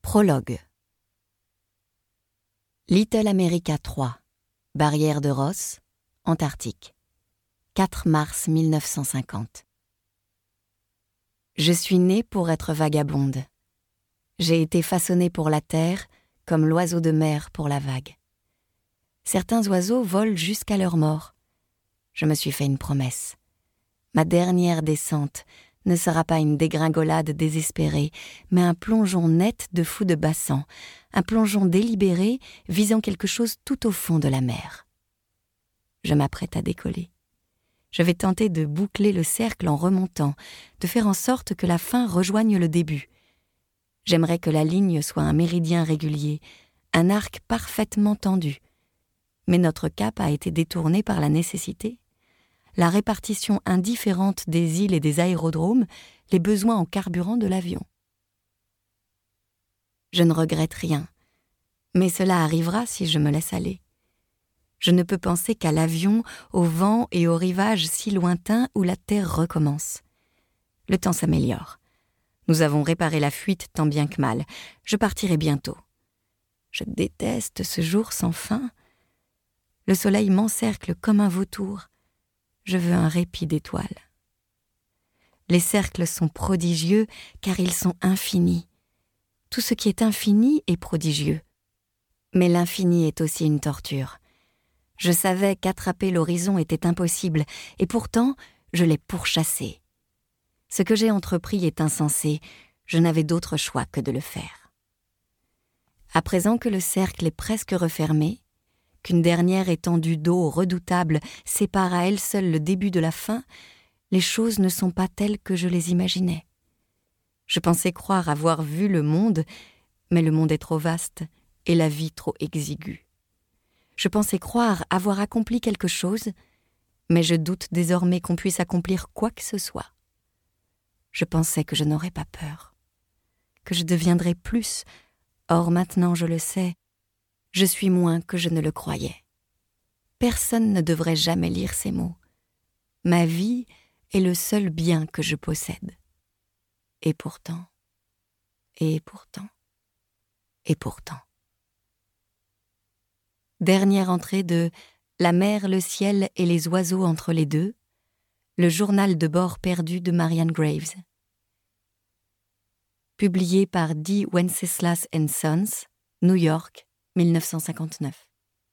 Prologue. Little America 3, Barrière de Ross, Antarctique. 4 mars 1950. Je suis née pour être vagabonde. J'ai été façonnée pour la terre, comme l'oiseau de mer pour la vague. Certains oiseaux volent jusqu'à leur mort. Je me suis fait une promesse. Ma dernière descente ne sera pas une dégringolade désespérée, mais un plongeon net de fou de bassin, un plongeon délibéré visant quelque chose tout au fond de la mer. Je m'apprête à décoller. Je vais tenter de boucler le cercle en remontant, de faire en sorte que la fin rejoigne le début. J'aimerais que la ligne soit un méridien régulier, un arc parfaitement tendu. Mais notre cap a été détourné par la nécessité. La répartition indifférente des îles et des aérodromes, les besoins en carburant de l'avion. Je ne regrette rien, mais cela arrivera si je me laisse aller. Je ne peux penser qu'à l'avion, au vent et au rivage si lointain où la terre recommence. Le temps s'améliore. Nous avons réparé la fuite tant bien que mal. Je partirai bientôt. Je déteste ce jour sans fin. Le soleil m'encercle comme un vautour. Je veux un répit d'étoiles. Les cercles sont prodigieux car ils sont infinis. Tout ce qui est infini est prodigieux. Mais l'infini est aussi une torture. Je savais qu'attraper l'horizon était impossible, et pourtant, je l'ai pourchassé. Ce que j'ai entrepris est insensé, je n'avais d'autre choix que de le faire. À présent que le cercle est presque refermé, qu'une dernière étendue d'eau redoutable sépare à elle seule le début de la fin, les choses ne sont pas telles que je les imaginais. Je pensais croire avoir vu le monde, mais le monde est trop vaste et la vie trop exiguë. Je pensais croire avoir accompli quelque chose, mais je doute désormais qu'on puisse accomplir quoi que ce soit. Je pensais que je n'aurais pas peur, que je deviendrais plus, or maintenant je le sais, je suis moins que je ne le croyais. Personne ne devrait jamais lire ces mots. Ma vie est le seul bien que je possède. Et pourtant, et pourtant, et pourtant. Dernière entrée de La mer, le ciel et les oiseaux entre les deux, le journal de bord perdu de Marianne Graves. Publié par D. Wenceslas & Sons, New York, 1959.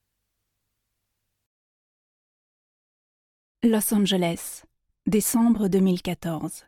Los Angeles, décembre 2014.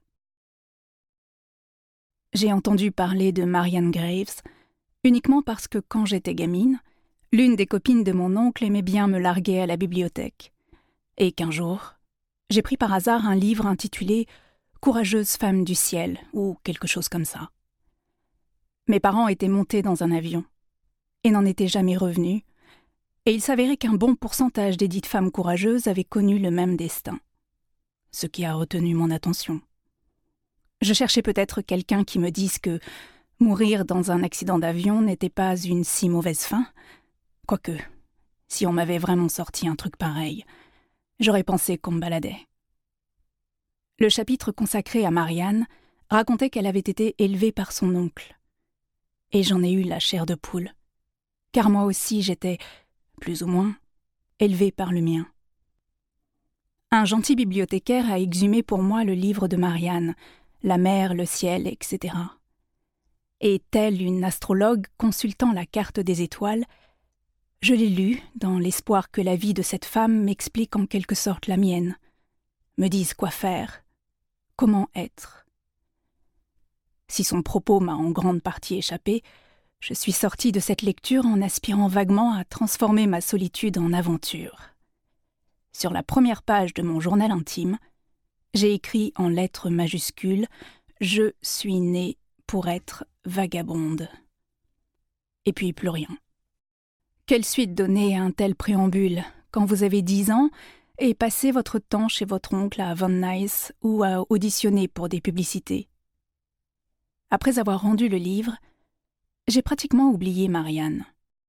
J'ai entendu parler de Marianne Graves uniquement parce que quand j'étais gamine, l'une des copines de mon oncle aimait bien me larguer à la bibliothèque, et qu'un jour, j'ai pris par hasard un livre intitulé « Courageuse femme du ciel » ou quelque chose comme ça. Mes parents étaient montés dans un avion et n'en étaient jamais revenus, et il s'avérait qu'un bon pourcentage des dites femmes courageuses avaient connu le même destin, ce qui a retenu mon attention. Je cherchais peut-être quelqu'un qui me dise que mourir dans un accident d'avion n'était pas une si mauvaise fin, quoique, si on m'avait vraiment sorti un truc pareil, j'aurais pensé qu'on me baladait. Le chapitre consacré à Marianne racontait qu'elle avait été élevée par son oncle. Et j'en ai eu la chair de poule, car moi aussi j'étais, plus ou moins, élevée par le mien. Un gentil bibliothécaire a exhumé pour moi le livre de Marianne, La mer, le ciel, etc. Et telle une astrologue consultant la carte des étoiles, je l'ai lu dans l'espoir que la vie de cette femme m'explique en quelque sorte la mienne, me dise quoi faire, comment être. Si son propos m'a en grande partie échappé, je suis sortie de cette lecture en aspirant vaguement à transformer ma solitude en aventure. Sur la première page de mon journal intime, j'ai écrit en lettres majuscules « Je suis née pour être vagabonde ». Et puis plus rien. Quelle suite donner à un tel préambule quand vous avez 10 ans et passez votre temps chez votre oncle à Van Nuys ou à auditionner pour des publicités? Après avoir rendu le livre, j'ai pratiquement oublié Marianne.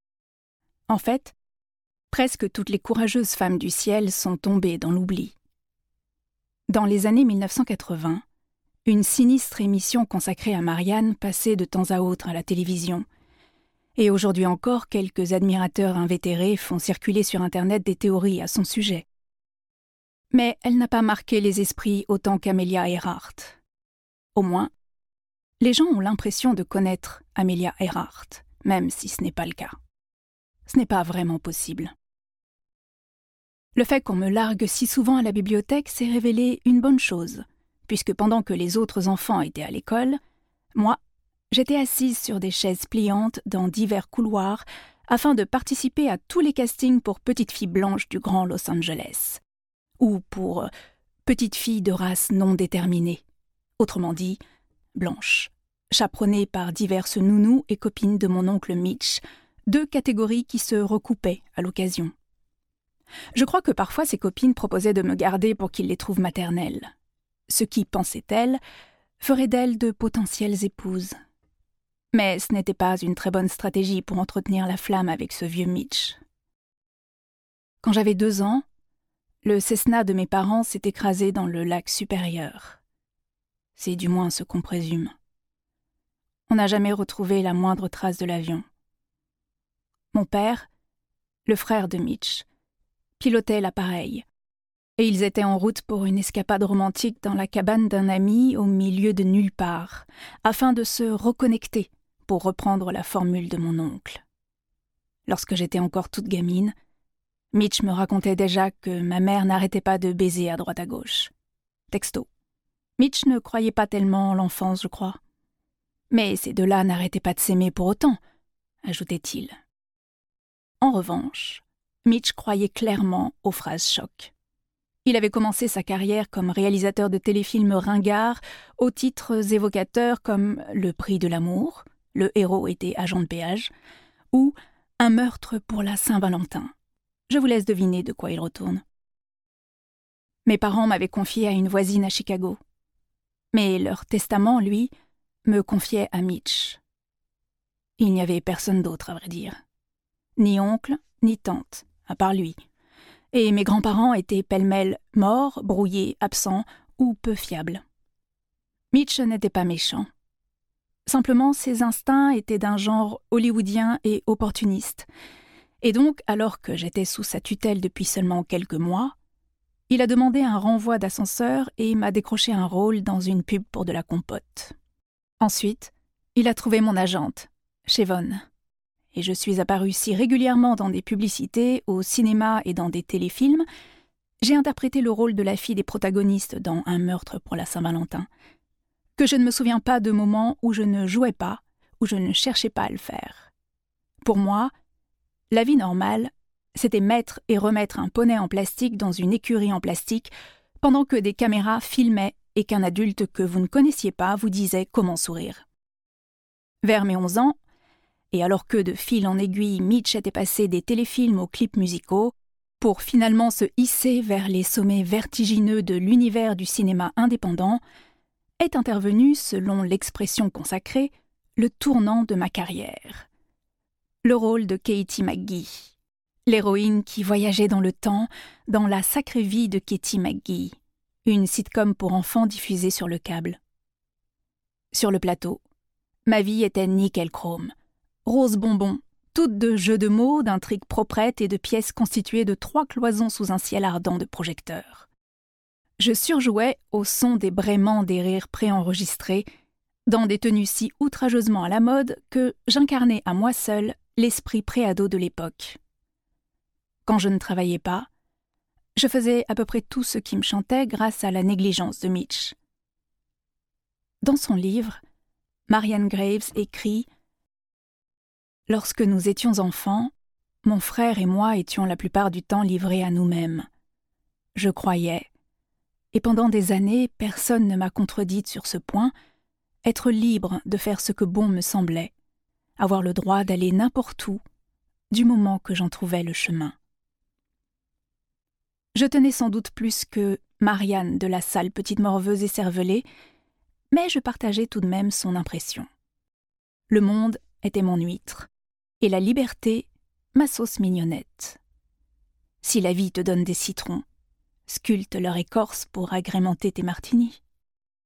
En fait, presque toutes les courageuses femmes du ciel sont tombées dans l'oubli. Dans les années 1980, une sinistre émission consacrée à Marianne passait de temps à autre à la télévision. Et aujourd'hui encore, quelques admirateurs invétérés font circuler sur Internet des théories à son sujet. Mais elle n'a pas marqué les esprits autant qu'Amelia Earhart. Au moins, les gens ont l'impression de connaître Amelia Earhart, même si ce n'est pas le cas. Ce n'est pas vraiment possible. Le fait qu'on me largue si souvent à la bibliothèque s'est révélé une bonne chose, puisque pendant que les autres enfants étaient à l'école, moi, j'étais assise sur des chaises pliantes dans divers couloirs afin de participer à tous les castings pour petites filles blanches du Grand Los Angeles, ou pour petites filles de race non déterminée, autrement dit, blanches, chaperonnées par diverses nounous et copines de mon oncle Mitch, 2 catégories qui se recoupaient à l'occasion. Je crois que parfois ces copines proposaient de me garder pour qu'il les trouve maternelles, ce qui, pensait-elle, ferait d'elles de potentielles épouses. Mais ce n'était pas une très bonne stratégie pour entretenir la flamme avec ce vieux Mitch. Quand j'avais 2 ans, le Cessna de mes parents s'est écrasé dans le lac supérieur. C'est du moins ce qu'on présume. On n'a jamais retrouvé la moindre trace de l'avion. Mon père, le frère de Mitch, pilotait l'appareil, et ils étaient en route pour une escapade romantique dans la cabane d'un ami au milieu de nulle part, afin de se reconnecter, pour reprendre la formule de mon oncle. Lorsque j'étais encore toute gamine, Mitch me racontait déjà que ma mère n'arrêtait pas de baiser à droite à gauche. Texto. Mitch ne croyait pas tellement en l'enfance, je crois. Mais ces 2-là n'arrêtaient pas de s'aimer pour autant, ajoutait-il. En revanche, Mitch croyait clairement aux phrases choc. Il avait commencé sa carrière comme réalisateur de téléfilms ringards aux titres évocateurs comme Le prix de l'amour, le héros était agent de péage, ou Un meurtre pour la Saint-Valentin. Je vous laisse deviner de quoi il retourne. Mes parents m'avaient confié à une voisine à Chicago. Mais leur testament, lui, me confiait à Mitch. Il n'y avait personne d'autre, à vrai dire. Ni oncle, ni tante, à part lui. Et mes grands-parents étaient pêle-mêle morts, brouillés, absents ou peu fiables. Mitch n'était pas méchant. Simplement, ses instincts étaient d'un genre hollywoodien et opportuniste. Et donc, alors que j'étais sous sa tutelle depuis seulement quelques mois, il a demandé un renvoi d'ascenseur et m'a décroché un rôle dans une pub pour de la compote. Ensuite, il a trouvé mon agente, Chevon. Et je suis apparue si régulièrement dans des publicités, au cinéma et dans des téléfilms, j'ai interprété le rôle de la fille des protagonistes dans Un meurtre pour la Saint-Valentin, que je ne me souviens pas de moments où je ne jouais pas, où je ne cherchais pas à le faire. Pour moi, la vie normale, c'était mettre et remettre un poney en plastique dans une écurie en plastique pendant que des caméras filmaient et qu'un adulte que vous ne connaissiez pas vous disait comment sourire. Vers mes 11 ans, et alors que de fil en aiguille Mitch était passé des téléfilms aux clips musicaux, pour finalement se hisser vers les sommets vertigineux de l'univers du cinéma indépendant, est intervenu, selon l'expression consacrée, le tournant de ma carrière. Le rôle de Katie McGee, l'héroïne qui voyageait dans le temps, dans La sacrée vie de Katie McGee, une sitcom pour enfants diffusée sur le câble. Sur le plateau, ma vie était nickel chrome, rose bonbon, toute de jeux de mots, d'intrigues proprettes et de pièces constituées de 3 cloisons sous un ciel ardent de projecteurs. Je surjouais au son des braiements des rires préenregistrés, dans des tenues si outrageusement à la mode que j'incarnais à moi seule l'esprit préado de l'époque. Quand je ne travaillais pas, je faisais à peu près tout ce qui me chantait grâce à la négligence de Mitch. Dans son livre, Marianne Graves écrit « Lorsque nous étions enfants, mon frère et moi étions la plupart du temps livrés à nous-mêmes. Je croyais, et pendant des années personne ne m'a contredite sur ce point, être libre de faire ce que bon me semblait, avoir le droit d'aller n'importe où, du moment que j'en trouvais le chemin. Je tenais sans doute plus que Marianne de la sale petite morveuse écervelée, mais je partageais tout de même son impression. Le monde était mon huître, et la liberté ma sauce mignonnette. Si la vie te donne des citrons, sculpte leur écorce pour agrémenter tes martinis.